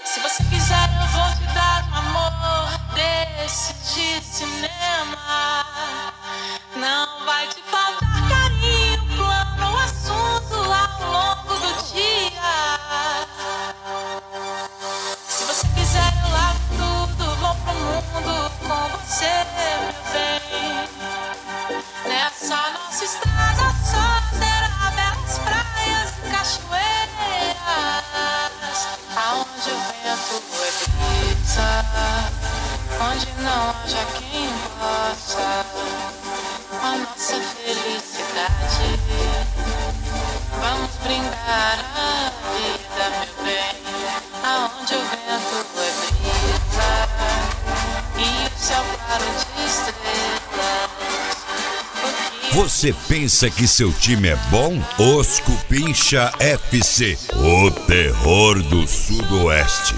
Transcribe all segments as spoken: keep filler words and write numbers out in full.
Se você quiser eu vou te dar um amor desse de cinema. Não vai te faltar carinho, plano, assunto ao longo do dia. Se você quiser eu lavo tudo, vou pro mundo com você, meu bem. Nessa nossa estrada só terá belas praias e cachoeiras, aonde o vento é brisa, onde não haja quem possa a nossa felicidade. Vamos brindar a vida, meu bem, aonde o vento é brisa e o céu claro de estrelas. Você pensa que seu time é bom? Os Cupincha F C, o terror do Sudoeste.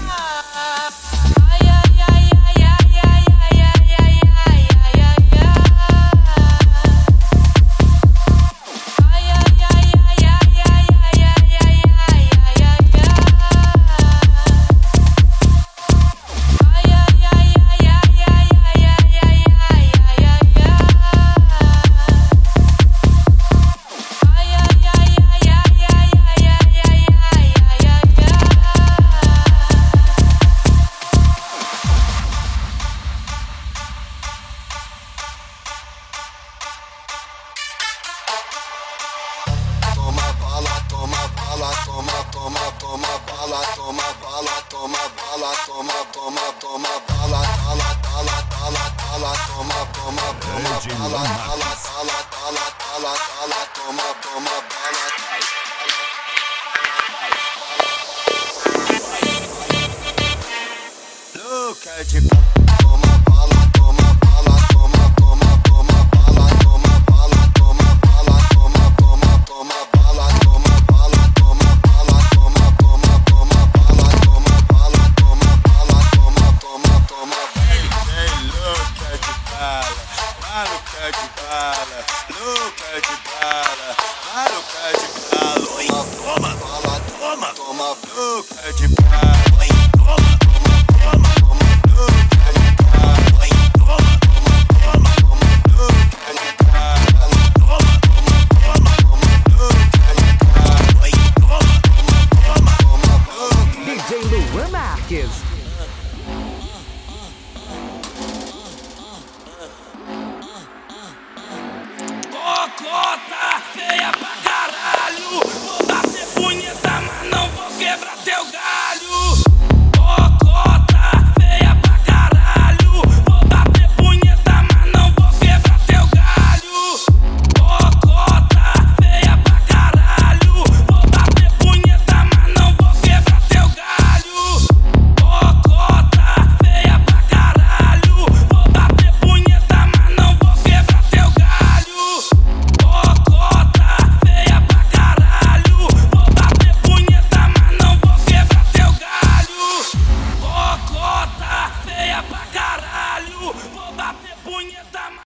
Cota feia pra caralho. Vou bater punheta, mas não vou quebrar teu